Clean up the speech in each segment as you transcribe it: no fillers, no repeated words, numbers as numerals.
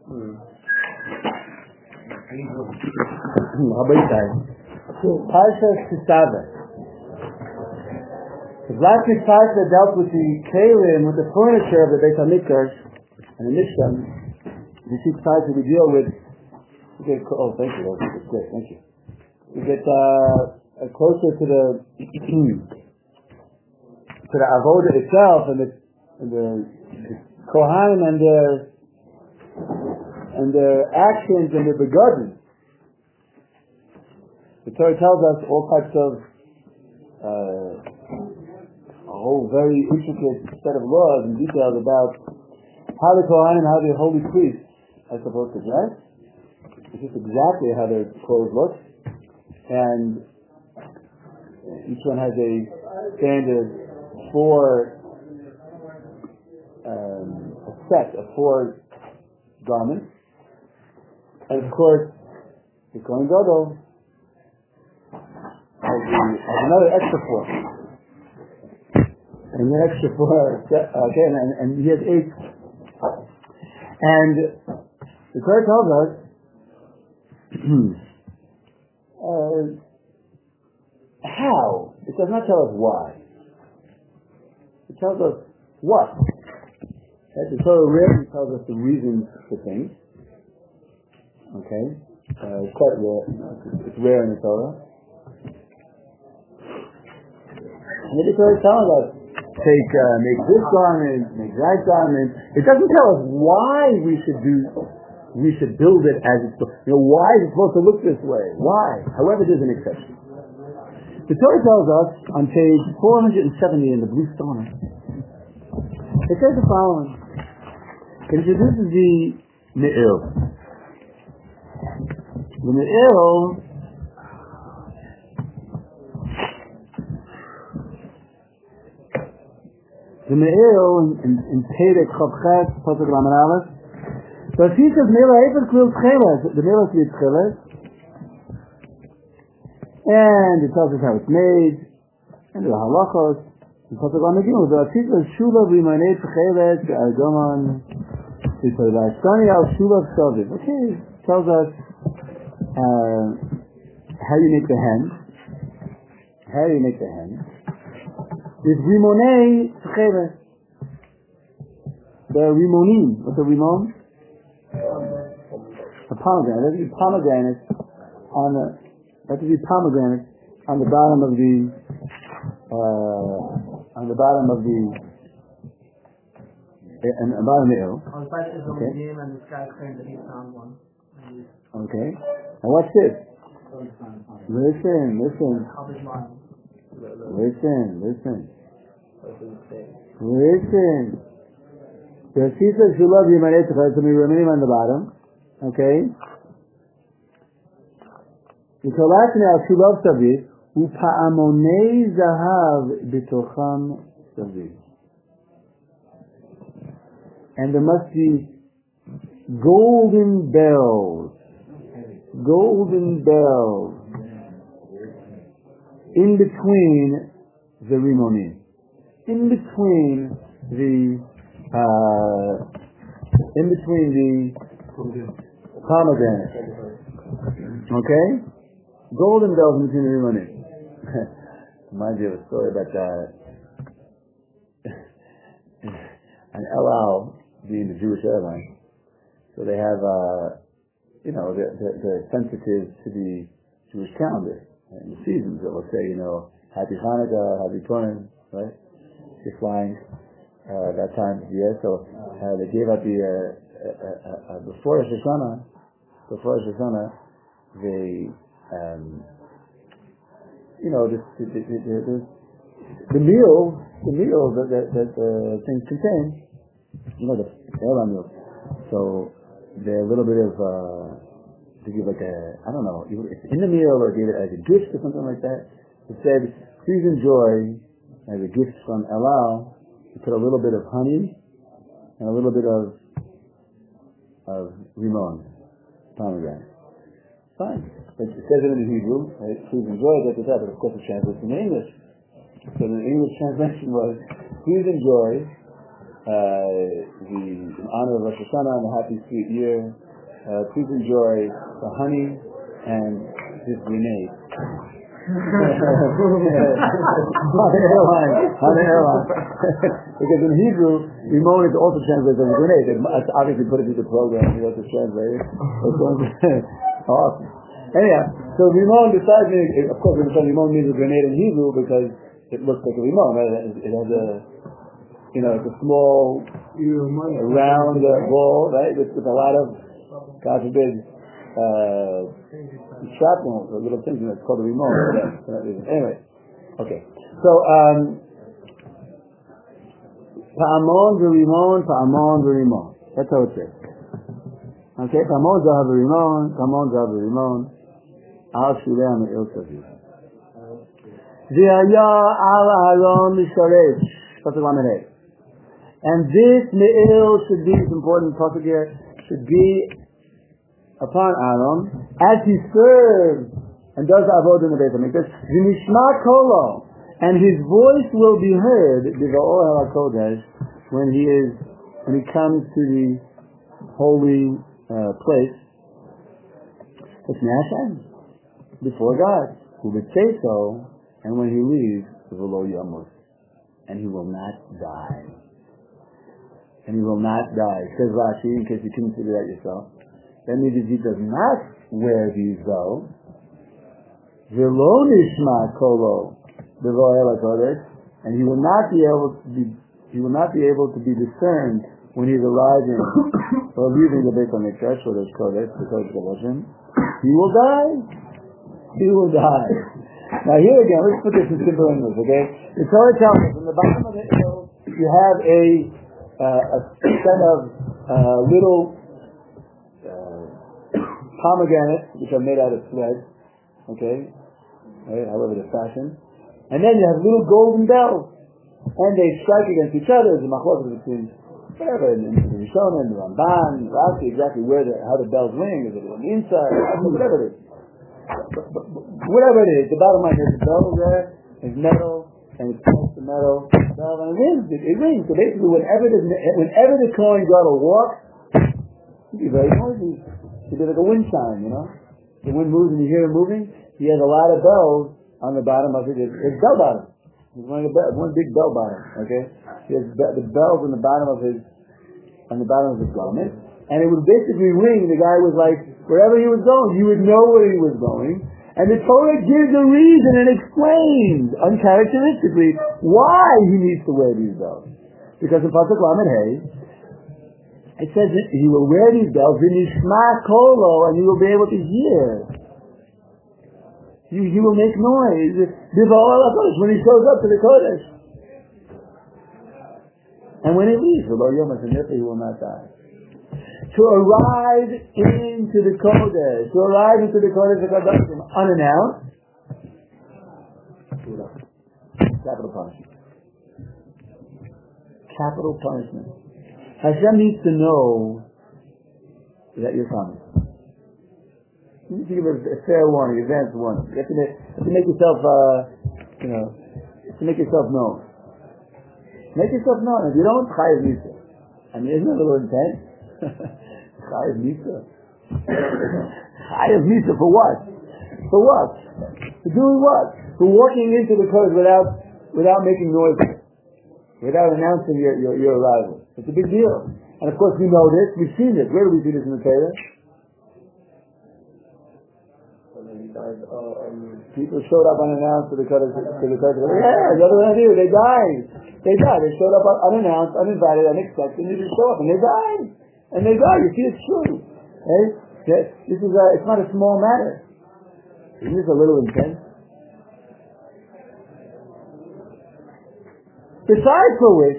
Parshas Kisava. The last week's parsha dealt with the kelim, with the furniture of the Beit HaMikdash and the Mishkan. This week's parsha we deal with. Thank you. That's great. Thank you. We get closer to the avoda itself and the Kohanim and their actions and their begotten. The Torah tells us all types of a whole very intricate set of laws and details about how the Kohanim and how the holy priests are supposed to dress. It's just exactly how their clothes look, and each one has a standard a set of 4 garments, and of course the Kohen Gadol has another extra 4. And the extra 4, okay, and he has 8. And the Torah tells us how. It does not tell us why. It tells us what. The Torah rarely tells us the reasons for things. Okay, it's quite rare. It's rare in the Torah. And the Torah is telling us, make this garment, make that garment. It doesn't tell us why we should build it as it's, why is it supposed to look this way? Why? However, there's an exception. The Torah tells us on page 470 in the Blue Stone, it says the following. It introduces the Me'il. The Me'il in Perek Chavchet, Pasuk Lamed Aleph. So he says Mela Efer Klil Tcheles, the Mela Klil Tcheles, and it tells us how it's made, and the halachos, and Pasuk Lamed Gimel. So he says Shula V'Imanei Tcheles Argoman V'Tolastani Al Shula V'Savit. Okay, it tells us how you make the hen. Is Rimonei Tcheles. The Rimonim. What's a Rimon? A pomegranate. That should be pomegranate on the bottom of the arrow. Okay. And this guy claimed that he found one. Okay. Now watch this. Listen. The Sisa Shulav Yimanei Tcheles, so we remain on the bottom. Okay. V'Tolashni Al Shulav Saviv, U'Pa'amonei Zahav B'Tocham Saviv. And there must be golden bells in between the Rimonim, in between the pomegranate. Okay? Golden bells in between the Rimonim. Reminds me of a story about an El Al being the Jewish airline. So they have, they're sensitive to the Jewish calendar and the seasons. It will say, Happy Hanukkah, Happy Purim, right? You're flying that time of the year. So they gave out the before Rosh Hashanah, they the meal that things contain, the airline meals. So they're a little bit of to give like it's in the meal or give it as a gift or something like that. It said, please enjoy as a gift from El Al. You put a little bit of honey and a little bit of rimon, pomegranate. Fine. But it says it in Hebrew, right? Please enjoy it, but of course it translates in English. So the English translation was, please enjoy in honor of Rosh Hashanah and the happy sweet year, please enjoy the honey and this grenade. on the airline. Because in Hebrew, rimon is also translated as a grenade. It's obviously put it into the program. You have to translate it. Awesome. Anyhow, so rimon, besides meaning, of course, rimon means a grenade in Hebrew because it looks like a rimon, right? It has it's a small, round ball, right? With a lot of, God forbid, shrapnel, or little things, it's called a rimon. Anyway, okay. So, Pa'amon v'rimon, Pa'amon v'rimon. That's how it says. Okay, Pa'amon zahav v'rimon, Pa'amon zahav v'rimon, Al shirei me'il saviv. V'haya al Aaron misharesh. Pasuk lamed hey. And this me'il should be, it's important pasuk here, should be upon Aaron as he serves and does the avodah in the Beit HaMikdash. V'nishma kolo, and his voice will be heard b'va'or ha'kodesh when he comes to the holy place. Before God, who would say so, and when he leaves, v'lo yamut, and he will not die. And he will not die. Says Rashi, in case you couldn't figure out yourself, that means if he does not wear these though, v'lo nishma kolo b'vo'el HaKodesh, and he will not be able to be discerned when he's arriving or leaving the Beit HaMikdash or the Kodesh, the Kodesh Kodashim. He will die. He will die. Now here again, let's put this in simple English, okay? The Torah tells us, in the bottom of the hill, you have a set of little pomegranates, which are made out of thread, okay? Right, however they're fashioned. And then you have little golden bells. And they strike against each other. There's a machlokes between whatever, in the Rishonim, the Ramban, Rashi, exactly how the bells ring. Is it on the inside? Whatever it is. But whatever it is, the bottom line is the bell there is metal, and it's close to metal, and it rings. So basically, whenever the Kohen Gadol walks, he'd be very noisy. He'd be like a wind chime, The wind moves and you hear it moving. He has a lot of bells on the bottom of it. It's bell bottom. He's wearing one big bell bottom. Okay, he has the bells on the bottom of his garment, and it would basically ring. The guy was like, wherever he was going, you would know where he was going. And the Torah gives a reason and explains, uncharacteristically, why he needs to wear these bells. Because in Pasuk Lamed Hey, it says that he will wear these bells, v'nishma kolo, and you will be able to hear. He will make noise. When he shows up to the Kodesh. And when he leaves, he will not die. To arrive into the Kodesh, unannounced, capital punishment. Capital punishment. Hashem needs to know that you're coming. You need to give a fair warning, advance warning. You have to make yourself, make yourself known. Make yourself known. If you don't, chayav misa. Isn't it a little intense? Chayav misa. Chayav misa for what? For what? For doing what? For walking into the Kodesh without making noise, without announcing your arrival. It's a big deal. And of course we know this. We've seen this. Where do we see this in the Torah? People showed up unannounced to the Kodesh. Yeah, the other one do. They died. They showed up unannounced, uninvited, unexpected, and they just show up and they died. And they died. You see, it's true. Right? This is it's not a small matter. Isn't this a little intense? Besides for which,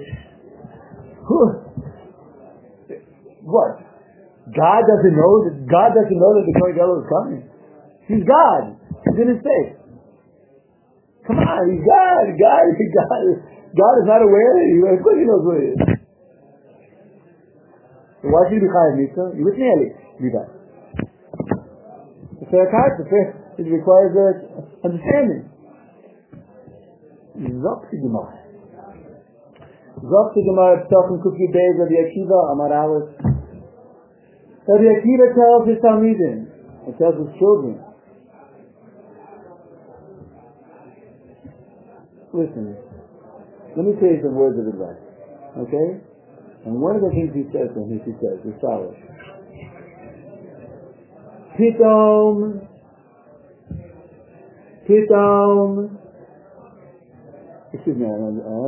what? God doesn't know that the Kohen Gadol is coming. He's God. He's in his face. Come on, he's God. God is not aware of it. Of course he knows what it is. So why should he be chayav misa? You with me, Ali? Be that. The fair character, it requires understanding. Zok the Gemara Psachim Kufi Beis Rabbi Akiva Amar Aleph. Rabbi Akiva tells his Talmidim, he tells his children, listen, let me tell you some words of advice, okay? And one of the things he says to him is, he says, as follows. Pitom, excuse me,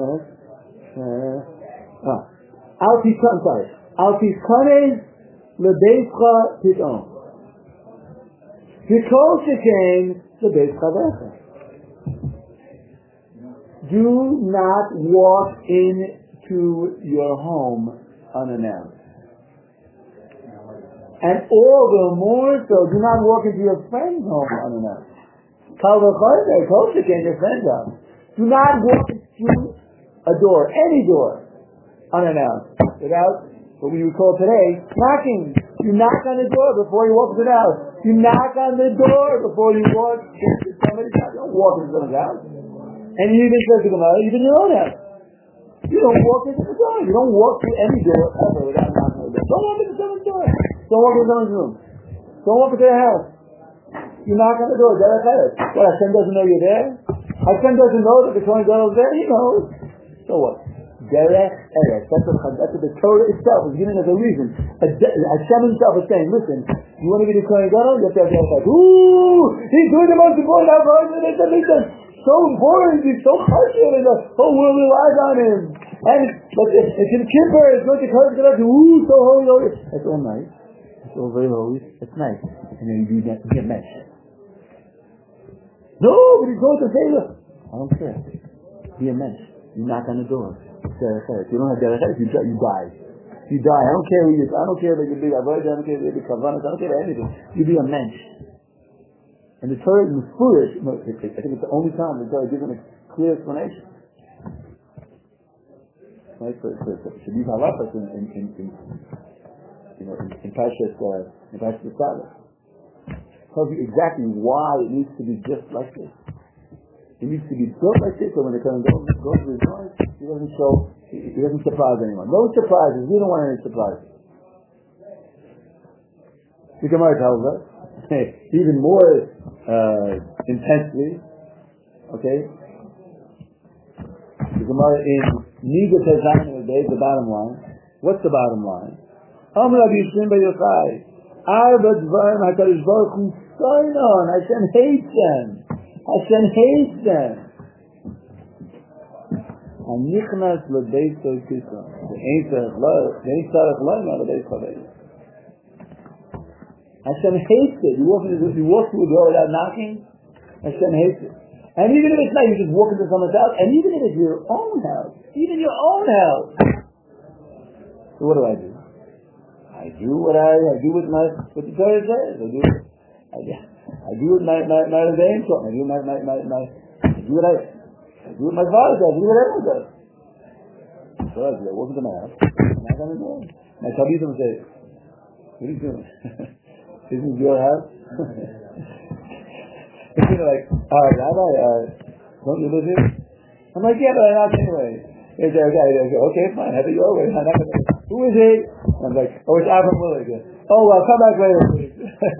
Al-Tiskanes lebeischa pitom. Because it came lebeischa vecha. Do not walk into your home unannounced. And all the more so, do not walk into your friend's home unannounced. Kal v'choder, kosher came your friend's house. Do not walk through a door, any door, unannounced, without what we would call today knocking. You knock on the door before you walk into the house. You knock on the door before you walk into somebody's house. You don't walk into someone's house. And you even says to Gemara, even your own house. You don't walk into the door. You don't walk through any door ever without knocking on the door. Don't walk into someone's door. Don't walk into someone's room. Don't walk into their house. You knock on the door. What, Hashem doesn't know you're there? Hashem doesn't know that the Kohen Gadol is there? He knows. So what? Derech Eretz. That's what the Torah itself is giving us a reason. Hashem himself is saying, listen, you want to be the Kohen Gadol? You have to have Derech Eretz. Ooh! He's doing the most important Avodah. So important, he's so harsh and the whole world relies on him. And it's in Kippur, it's going to Kohen Gadol, ooh, so holy, holy. It's all nice. It's all very holy. It's nice. And then you get meshed. No, but he's going to say, look, I don't care. Be a mensch. You knock on the door. If you don't have derech eretz, you die. You die. I don't care who you are. I don't care if you're big avodah. I don't care if you're big kavanas. I don't care about anything. You be a mensch. And the Torah is foolish. I think it's the only time the Torah gives them a clear explanation. Right? For these halachas in Parshas Sabbath. Tells you exactly why it needs to be just like this. It needs to be built like this, so when the Kohen goes to his noise, he doesn't surprise anyone. No surprises. We don't want any surprises. The Gemara tells us, even more intensely, okay? The Gemara in Nida Tezayin, the bottom line. What's the bottom line? Amr Rabbi Yishim Bar Yochai. Arba Dvarim HaKadosh Baruch Hu Soinon. Hashem hates them. Hashem hates them. Hanichnas L'Beis Kisa. Ve'ein Tzarech Lo Ima L'Beis Chaveis. Hashem hates it. You walk through a door without knocking. Hashem hates it. And even if it's not, you just walk into someone's house. And even if it's your own house. Even your own house. So what do? I do what the Torah says. I do what my Rebbeim taught me. I do what my father does. I do what everyone does. So I walk into my house. Knock on the door. My Talmidim say, what are you doing? Isn't it your house? Like, Rabbi, don't you live here? I'm like, yeah, but I knock anyway. There's a guy there. Okay, fine, have it your way. Who is it? I'm like, oh, it's Avram Miller again. Oh, well, come back later, please.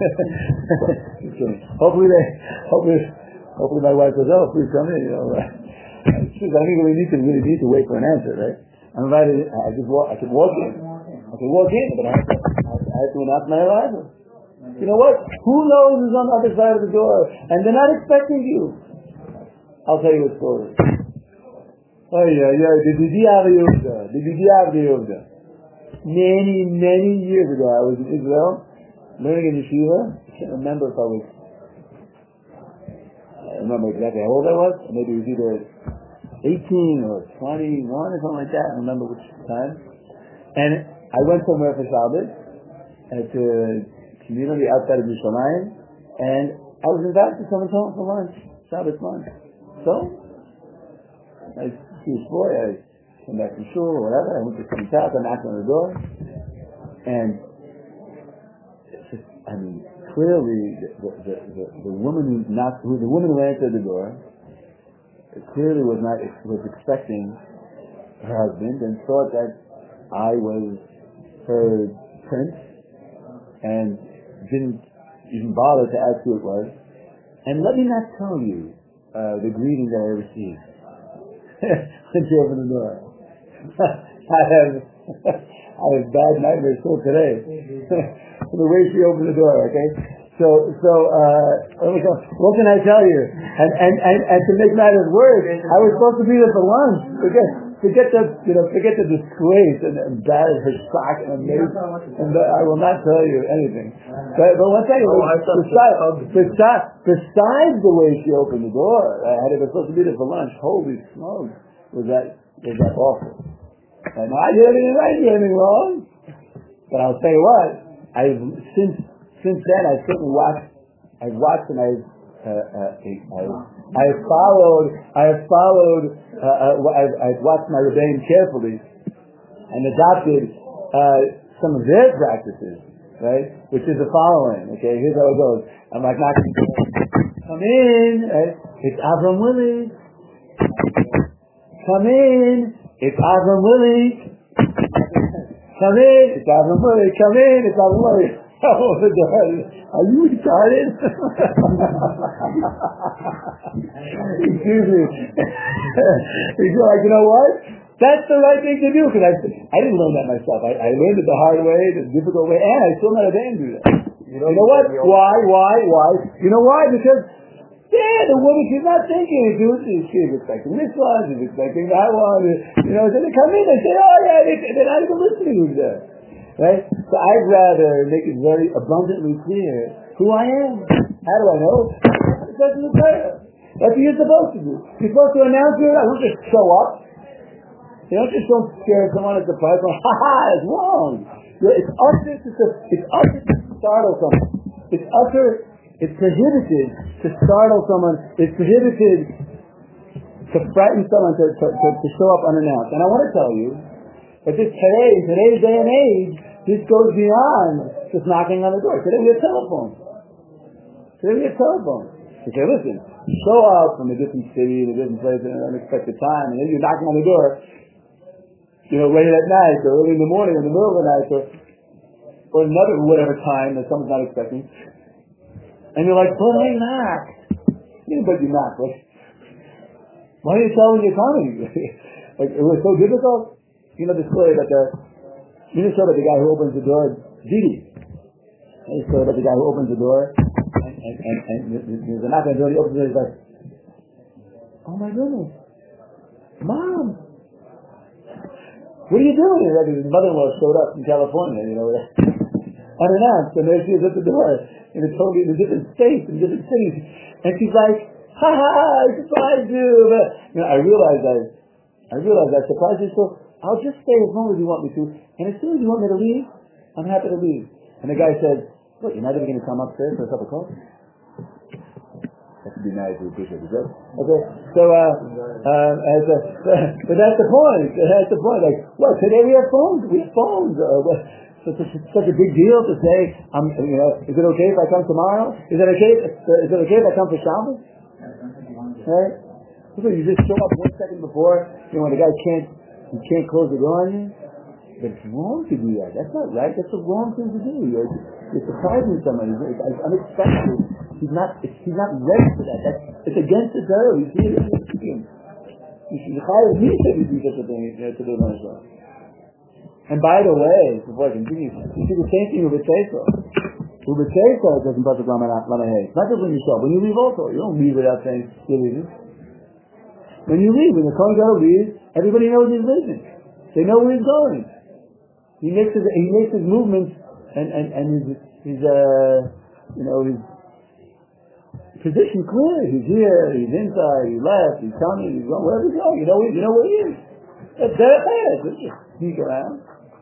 Hopefully my wife says, oh, please come in. I think we really need to wait for an answer, right? I'm invited. I can walk in. But I have to announce my arrival. You know what? Who knows who's on the other side of the door? And they're not expecting you. I'll tell you a story. Oh yeah. Many years ago, I was in Israel, learning in yeshiva. I can't remember if I remember exactly how old I was. Maybe it was either 18 or 21 or something like that. I don't remember which time. And I went somewhere for Shabbos at a community outside of Yerushalayim, and I was invited to someone's home for lunch, Shabbos lunch. So, I Jewish boy, I came back from shul or whatever. I went to some house. I knocked on the door, and clearly the woman who answered the door, clearly was expecting her husband and thought that I was her prince and didn't even bother to ask who it was. And let me not tell you the greeting that I received when she opened the door. I have bad nightmares still today. The way she opened the door, okay? So what can I tell you? And to make matters worse, I was supposed to be there for lunch. Forget the disgrace and embarrass her shock and amaze. And I will not tell you anything. But one thing, besides the way she opened the door, I was supposed to be there for lunch. Holy smokes, was that awful? And I didn't do anything wrong. But I'll tell you what, since then I've certainly watched and I've watched my rebbeim carefully and adopted some of their practices, right? Which is the following. Okay, here's how it goes. I'm like knocking. Come in. Right? It's Avram Willie. Come in. It's Avram Willie. Come in. It's Avram Willie. Come in. It's Avram Willie. Are you retarded? Excuse me. He's like, you know what? That's the right thing to do, because I didn't learn that myself. I learned it the hard way, the difficult way, and I still not a damn do that. You know what? Why? You know why? Because the woman, she's not thinking. She's expecting this one, she's expecting that one. So they come in, they say, oh yeah, they're not even listening who's there. Right? So I'd rather make it very abundantly clear who I am. How do I know? Because in the prayer. That's what you're supposed to do. You're supposed to announce it. I don't just show up. You don't scare someone at the price. It's wrong. It's utter to startle someone. It's prohibited to startle someone. It's prohibited to frighten someone, to show up unannounced. And I want to tell you that in today's day and age, this goes beyond just knocking on the door. Today we have telephones. You say, listen, show up from a different city, in a different place, at an unexpected time, and then you're knocking on the door, late at night, or early in the morning, or in the middle of the night, or another whatever time that someone's not expecting. And you're like, but I knocked. But you knocked. Why are you telling you're coming? It was so difficult. You know the story about the guy who opens the door, Didi. The story about the guy who opens the door, and there's a knock on the door, he opens the door, he's like, oh my goodness, Mom, what are you doing? His mother-in-law showed up from California, unannounced, and there she is at the door, in a different state, in different cities, and she's like, ha ha, I surprised you. I realized I surprised you, so I'll just stay as long as you want me to, and as soon as you want me to leave, I'm happy to leave. And the guy said, what, you're not even going to come upstairs for a cup of coffee? That would be nice, we appreciate it. Okay, so, but that's the point. Like, what, today we have phones. So it's such a big deal to say, is it okay if I come tomorrow? Is it okay if I come for Shabbos? Right? So you just show up 1 second before, when the guy can't close the door on you. But it's wrong to do that. That's not right. That's the wrong thing to do. You're surprising somebody. It's unexpected. He's not ready for that. It's against the Torah. You see it in the teaching. You should hire me to do such a thing to do myself. And by the way, before I continue, you see the same thing with Beteso. With Beteso, it doesn't put the Lamahei. Not just when you show up. When you leave also. You don't leave without saying you're leaving. When you leave, when the Kohen Gadol leaves, everybody knows he's leaving. They know where he's going. He makes his movements and his position clear. He's here, he's inside, he's left, he's coming, he's going, wherever he's going. You know where he is. That's derech eretz. Let's just sneak around.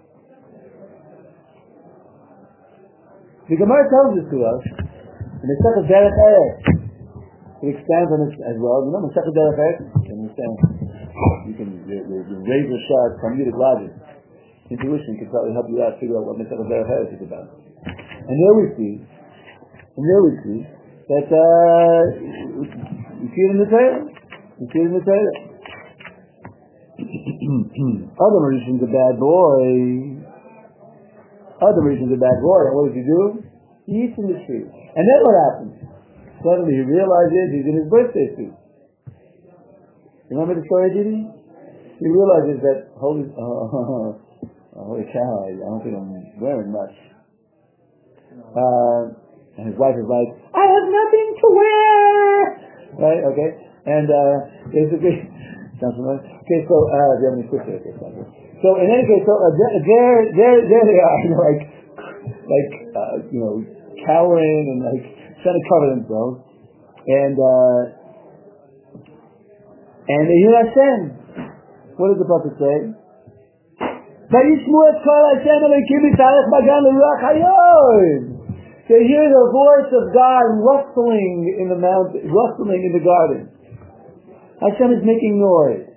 The Gemara tells this to us in the Masechet derech eretz. It expands on it as well. You know Masechet derech eretz? You can raise a shot from Talmudic logic. Intuition can probably help you out figure out what Masechet derech eretz is about. And there we see that you see it in the Torah. Other Mauritian's a bad boy. Other Mauritian's a bad boy. And what does he do? He eats in the tree. And then what happens? Suddenly he realizes he's in his birthday suit. You remember the story, Didi? He realizes that, holy cow, I don't think I'm wearing much. And his wife is like, I have nothing to wear! Right, okay? And basically, sounds familiar? Okay, so, do you have any quick here? So, in any case, so there they are, cowering and trying to cover themselves. And they hear Hashem. What does the prophet say? They hear the voice of God rustling in the mountain, rustling in the garden. Hashem is making noise.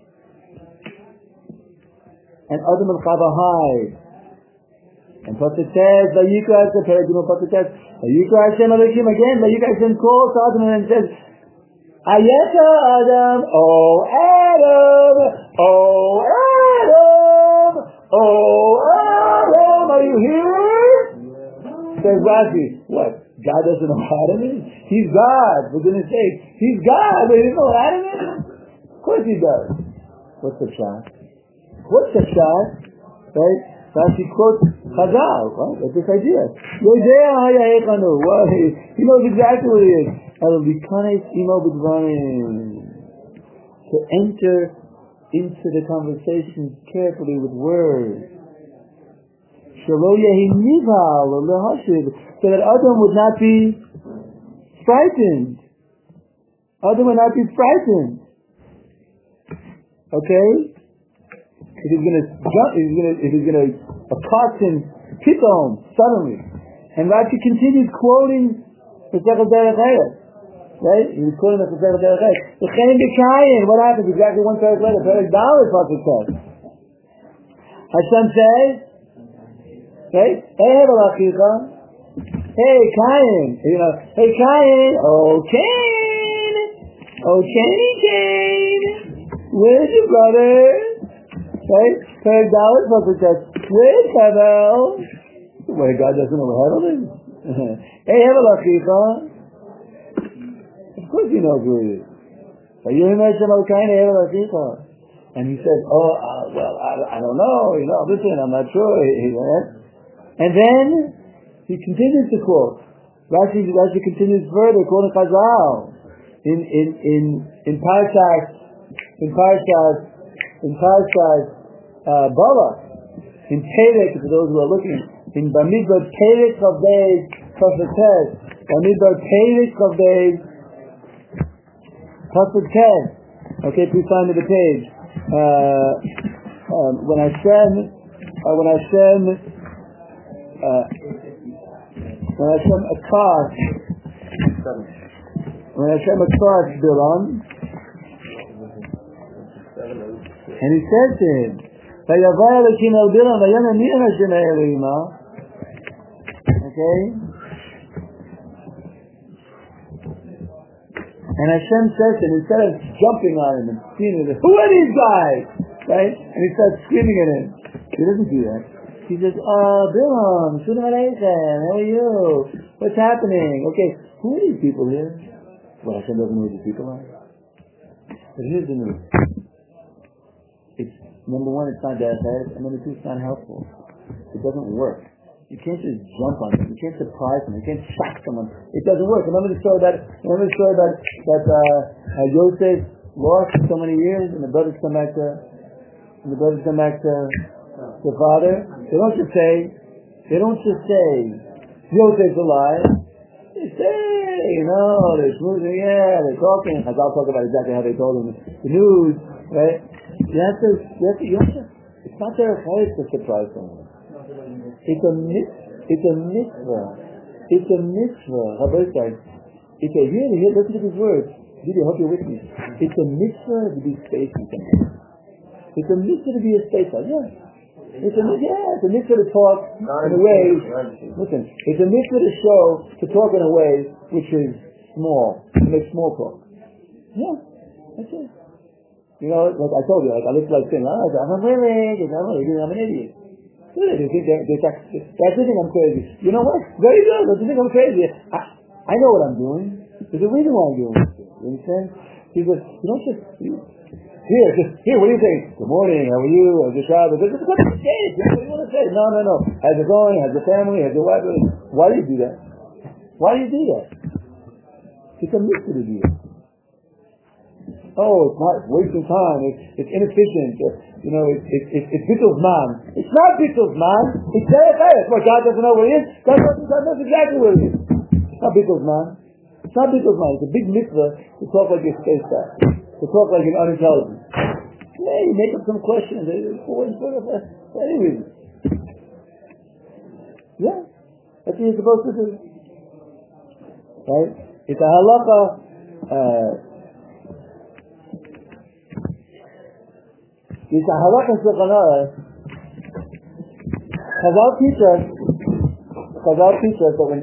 And Adam and Chava hide. And prophet says, Vayikra Hashem Elohim again. Vayikra Hashem calls to Adam and says, Ayeka Adam, oh Adam, oh Adam, oh Adam, are you here? Says Rashi, what? God doesn't know Adam is? He's God, for goodness sake. He's God, but he doesn't know Adam is? Of course he does. What's the shot? What's the shot? Right? Rashi quotes Chazal, right? That's this idea. He knows exactly what he is. To enter into the conversation carefully with words. So that Adam would not be frightened. Adam would not be frightened. Okay? If he's going to jump, if he's going to accost him, Pithom, suddenly. And Rashi continues quoting the Sechel Derech Eretz. Right? He was quoting the Sechel Derech Eretz. The Chaim B'Kayin, what happens? Exactly one paragraph later. Paragraph Dalet Pasuk says. Hashem says, right? Hey, Cain. Hey, Cain. Oh, Cain. Oh, Cain. Where's your brother? Right? Paragraph Dalet Pasuk says, where's Hevel? Wait, God doesn't know where Hevel is? Hey, Hevel Achicha. Of course he knows who he is. And he said, I don't know, listen, I'm not sure. And then he continues to quote. Rashi continues further, quoting Chazal in Parshas Balak, in Perek, for those who are looking, in Bamidbar Perek of Beis, Pasuk Tes, Bamidbar Perek of Beis, Pasuk Tes. Okay, please find the page. When Hashem accosts Bilam, and he says to him, okay? And Hashem says to him, instead of jumping on him and screaming at him, who are these guys? Right? And he starts screaming at him. He doesn't do that. He says, Bilam, Shulam Aleichem, how are you? What's happening? Okay, who are these people here? Well, Hashem doesn't know who these people are. But here's the news. It's, number one, it's not derech eretz, and number two, it's not helpful. It doesn't work. You can't just jump on them. You can't surprise them. You can't shock someone. It doesn't work. Remember the story that Yosef lost for so many years, and the brothers come back to the father. They don't just say Yosef's alive. They say, they're smoothing, they're talking. I'll talk about exactly how they told them the news, right? You have to, it's not their place to surprise someone. It's a mitzvah. It's a mitzvah. Here, listen to these words. Didi, I hope you're with me. It's a mitzvah to be spacey. It's a mitzvah to be a spacer. It's a mitzvah to talk in a way. Listen, it's a mitzvah to talk in a way which is small, to make small talk. Yeah, that's it. You know, like I told you, like I look like saying, I'm a religious, I'm an idiot. Good, they think I'm crazy. You know what? Very good, they think I'm crazy. I know what I'm doing. There's a reason why I'm doing it. You understand? He goes, you don't just, here, what do you think? Good morning, how are you? How's your Shabbat? What do you want to say? No. How's it going? How's your family? How's your wife? Why do you do that? Why do you do that? It's a mystery to do it. Oh, it's not wasting time. It's inefficient. It's Bittel's man. It's not Bittel's man. It's Derech Eretz. What, God doesn't know where he is? God knows exactly where he is. It's not Bittel's man. It's not Bittel's man. It's a big mitzvah to talk like you're spaced out. To talk like you're unintelligent. Yeah, you make up some questions for any reason. Yeah. That's what you're supposed to do. Right? It's a halacha. It's a halacha in Shulchan Aruch. Chazal teach us that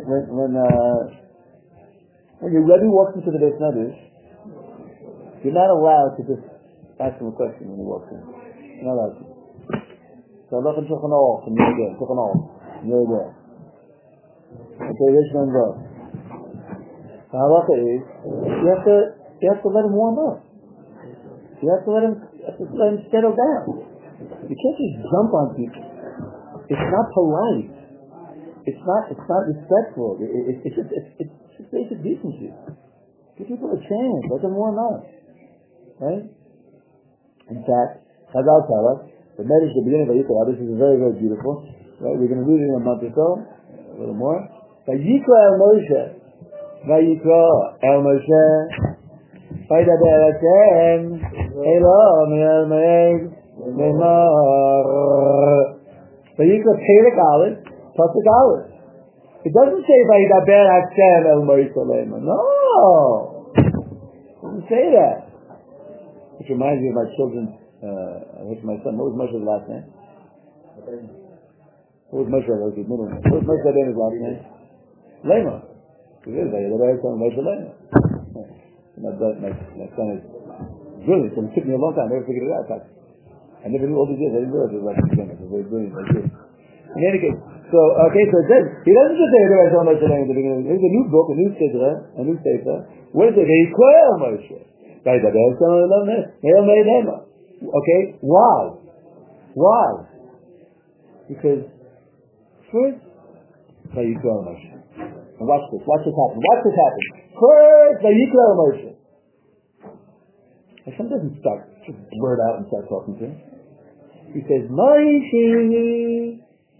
when your Rebbe walks into the Beis Medrash, you're not allowed to just ask him a question when he walks in. You're not allowed to. So halacha in Shulchan Aruch, and you're there. Okay, Rishon and Rav. The halacha is you have to let him warm up. You have to let him settle down. You can't just jump on people. It's not polite. It's not respectful. It's just basic decency. Give people a chance. Let them warm up. Right? In fact, Chazal tell us, the Medrash, the beginning of Vayikra, this is very, very beautiful. Right? We're going to read it in a month or so, a little more. Vayikra el Moshe. Vaydaber Hashem Elohim el Me'ed Memar. Vayikra Perek Aleph, Pasuk Aleph. It doesn't say Vaydaber Hashem el Moshe Lema. No, it doesn't say that. Which reminds me of my children. My son. What was Moshe's last name? What was Moshe? What was his middle name? What was Moshe Rabbeinu's last name? Lema. It is Vaydaber Hashem Moshe Lema. My son is brilliant, and it took me a long time. I never figured it out. I never knew all these years. I didn't realize it was like this. It's very brilliant. In any case, so it says, he doesn't just say there's so much in the beginning. There's a new book, a new sefer. What is it? Vayikra Moshe. Okay, why? Because first, Vayikra Moshe. And watch this happen. First, Vayikra Moshe. Hashem doesn't just blurt out and start talking to him. He says, Moshe,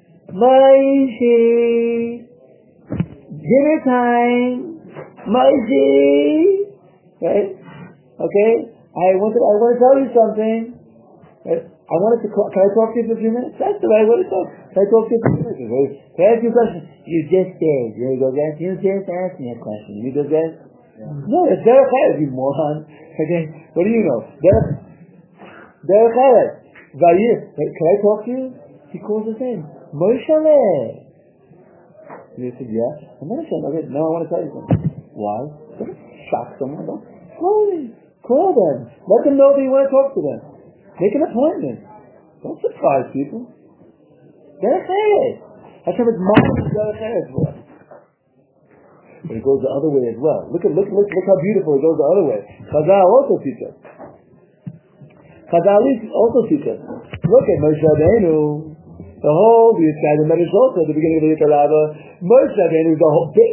dinner time, Moshe. Right? Okay? I want to tell you something. Right? Can I talk to you for a few minutes? That's the right way to talk. Can I talk to you for a few minutes? Can I ask you a question? You just did. You go, guys, you just asked me a question. You go, guys? Yeah. No, it's Derech Eretz, you moron. Okay? What do you know? Derech Eretz. Vayir. Can I talk to you? He calls his name. Moshe. And he said, yeah. And then I said, okay, no, I want to tell you something. Why? Don't shock someone. Don't slowly. Call them. Let them know that you want to talk to them. Make an appointment. Don't surprise people. Derech Eretz. Hashem is modeling Derech Eretz for us. But it goes the other way as well. Look how beautiful it goes the other way. Chazal also teach us. Look at Moshe Rabbeinu. The whole, we said in Medrash also at the beginning of the Yikar Rabbah, Moshe Rabbeinu is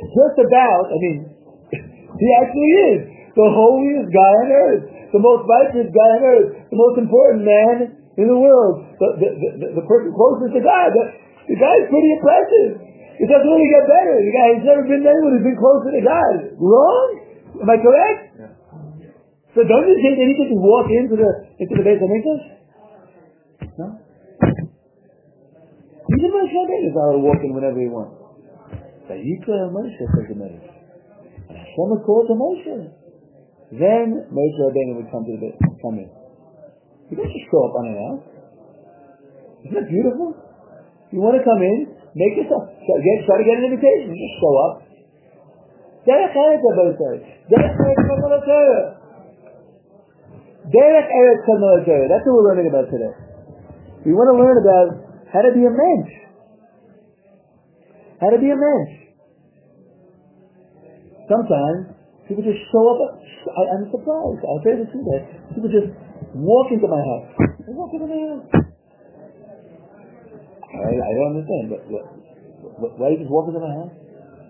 he actually is the holiest guy on earth, the most righteous guy on earth, the most important man in the world, the person closest to God. The guy is pretty impressive. It doesn't really get better. The guy has never been anyone who's been closer to God. Wrong? Am I correct? Yeah. So don't you think that he can just walk into the Beis Hamikdash? No. Even Moshe Rabbeinu is allowed to walk in whenever he wants. Vayikra Moshe says the Medrash. And Hashem would call to Moshe. Then Moshe Rabbeinu would come in. He doesn't just show up unannounced. Isn't that beautiful? You want to come in, make yourself, try to get an invitation. Just show up. Derech Eretz, Derech Eretz Kamala Torah. That's what we're learning about today. We want to learn about how to be a mensch. How to be a mensch. Sometimes people just show up. I'm surprised. I'll tell you the truth. People just walk into my house. They walk into my house. I don't understand. But why do you just walk into my house?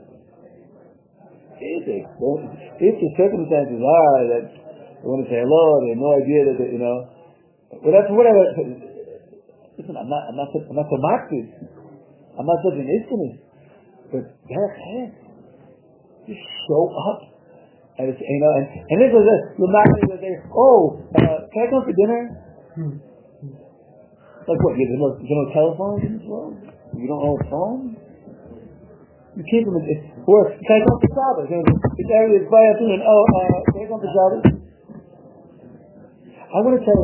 If the circumstances are that they want to say hello, they have no idea that whatever. Listen, I'm not so Marxist. I'm not such an islamist. But just show up. And it's, and this was this. You're not going to say, can I come for dinner? Like what? There's no telephones in this world? You don't own a phone? You came from or can I come for Shabbos? This area is by afternoon. Can I come for Shabbos? I want to tell you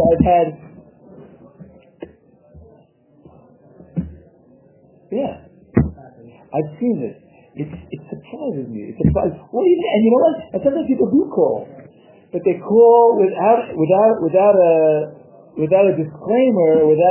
I've seen this. It surprises me. It surprises. Well, and you know what? And sometimes people do call, but they call without a disclaimer,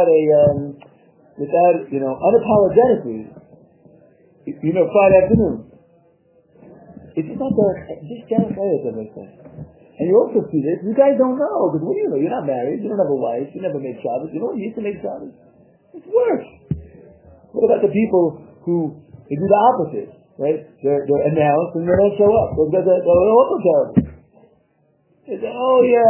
unapologetically. Friday afternoon. It's just not just Derech Eretz, as I say. And you also see this. You guys don't know because what do you know? You're not married. You don't have a wife. You never made Shabbos. You know what you used to make Shabbos? It's work. What about the people who they do the opposite? Right? They're announced and they don't show up. They're also terrible. They say,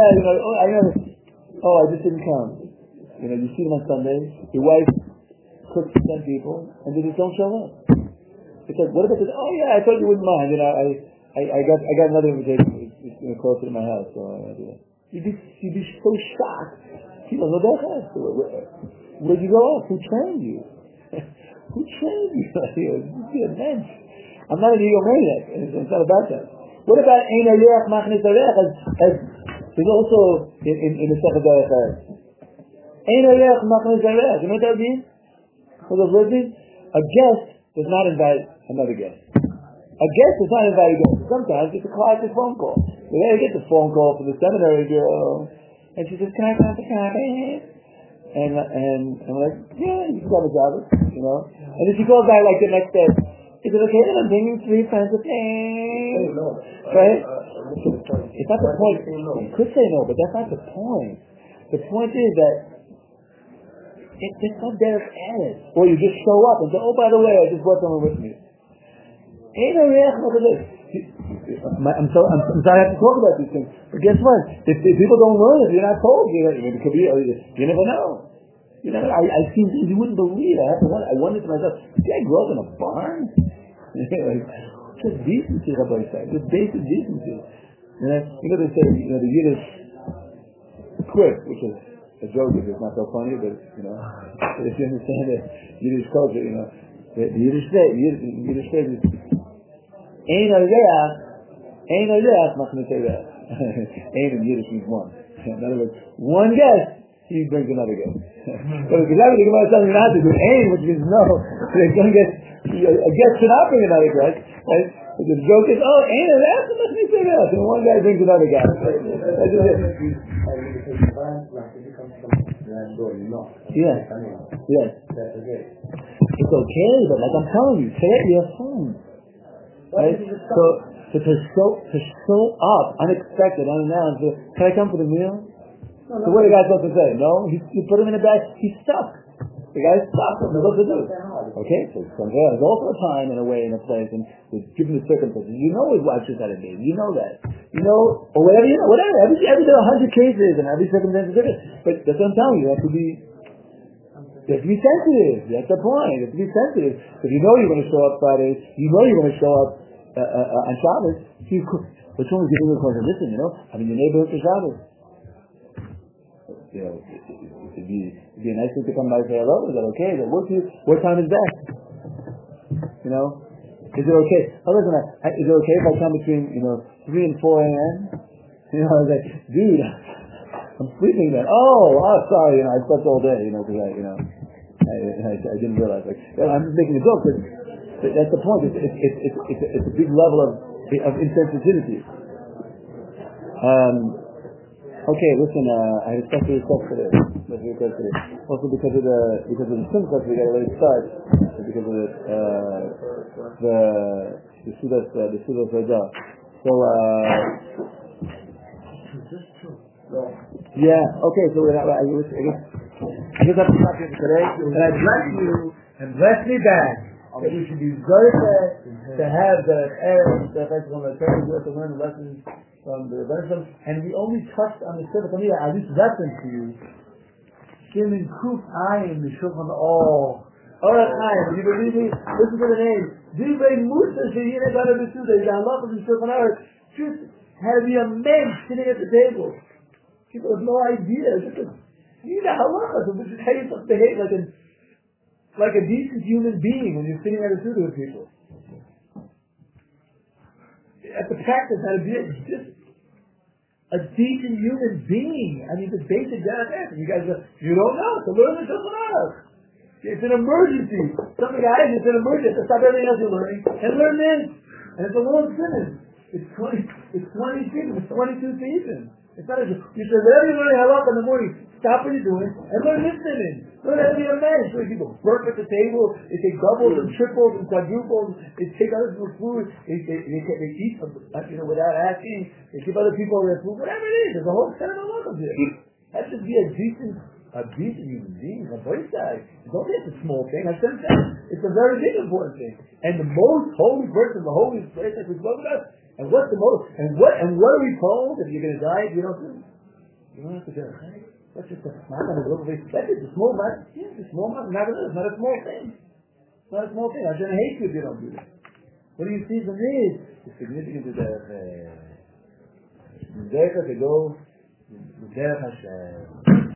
I just didn't come. You see them on Sundays. Your wife cooks for 10 people and they just don't show up. It's like, what about this? I thought you wouldn't mind. I got another invitation. It's closer to my house, so I do that. You'd be so shocked. People know that. Where'd you go off? Who trained you? Who trained you? You're a mensch. I'm not an egomaniac. It's not about that. What about Ein Hayach Machnes Arech? As there's also in the Sefer Derech Eretz. Ein Hayach Machnes Arech. You know what that means? For those listening, a guest does not invite another guest. A guest is not invited to go. Sometimes it's a classic phone call. So they get the phone call from the seminary girl, and she says, "Can I come to Shabbos?" And I'm like, "Yeah, you can come to Shabbos, And then she goes back like the next day. Is it okay that I'm bringing 3 friends with me? Right? It's not the point. You could say no, but that's not the point. The point is that it's not Derech Eretz. Or you just show up and say, by the way, I just brought someone with me. I'm sorry I have to talk about these things. But guess what? If people don't learn it, you're not told. You never know. I've seen things you wouldn't believe. I wondered to myself, did I grow up in a barn? Just decency, Rabbi said. Just basic decency. They say, the Yiddish quip, which is a joke, it's not so funny, but, if you understand the Yiddish culture, the Yiddish phrase is, Ein Hayach Machnes Arech. Ein in Yiddish means one. In other words, one guest, he brings another guest. But if you have to think about something not to do, Ein, which means no, a guest should not bring another guest. Right? But the joke is, Ein Hayach Machnes Arech, and one guy brings another guy. That's just it. Yes. It's okay, but like I'm telling you, say it to your phone. Right? So to show up unexpected, unannounced, can I come for the meal? So what are the guys supposed to say? No? You put him in a bag, he's stuck. The guy's stuck. What's he supposed to do? Okay, so there's also a time and a way and a place, and given the circumstances, his wife just had a baby. You know that. Or whatever, whatever. Every there are 100 cases, and every circumstance is different. But that's what I'm telling you. You have to be sensitive. That's the point. You have to be sensitive. If you know you're going to show up Friday, you know you're going to show up on Shabbos, which one is giving you a question? Listen, I'm in your neighborhood for Shabbos. It'd be a nice thing to come by and say hello. Is that okay? Is that work for you? What time is best? Is it okay? Listen, is it okay if I come between 3 and 4 a.m.? I was like, dude, I'm sleeping then. Sorry, I slept all day, because I didn't realize. I'm just making a joke, but that's the point. It's a big level of insensitivity. Okay, listen. I had a special request for this. Also because of the simcha, we got to let it start. Because of the sudas raja. So yeah. Okay. So I guess have to stop here for today. And I bless you and bless me back. That we should be very glad to have the festival of to learn the lessons from the Rebbeinu, and we only touched on the Sefer Tamiyah. I just reference to you. Shimon Kuf Ayin, the Shulchan All. Orach Ayin, you believe me? Listen to the name. Divrei Musa Sheyina Gana B'Suda. The Allah of the Shulchan Aruch just had to be a man sitting at the table. People have no idea. You need a halacha. So this is how you're supposed to behave like a decent human being when you're sitting at a suda with people. At the practice, how to be just a decent human being. I mean, the basic data. You guys, you don't know. So learn the Shulchan Aruch. It's an emergency. Some guys, it's an emergency. To stop everything else you're learning and learn this. And it's a long sentence. It's 20 seasons. It's 22 seasons. It's not as you should whatever you're learning halakha in the morning, stop what you're doing and learn this sentence. Learn how to be a man. So people burp at the table, they take doubles and triples and quadruples, they take other people's food, they eat without asking, they give other people their food, whatever it is. There's a whole set of halakha here. That should be a decent human being, a boy side. Don't think it's a small thing. I said that. It's a very big important thing. And the most holy person, the holiest place that we spoke about. And what's the most? And what are we told? If you're going to die, if you don't do it, you don't have to do it. That's just that's just a small matter. Yeah, it's a small matter. It's not a small thing. It's not a small thing. I shouldn't hate you if you don't do that. What do you see from this? The significance of the to go, the Hashem.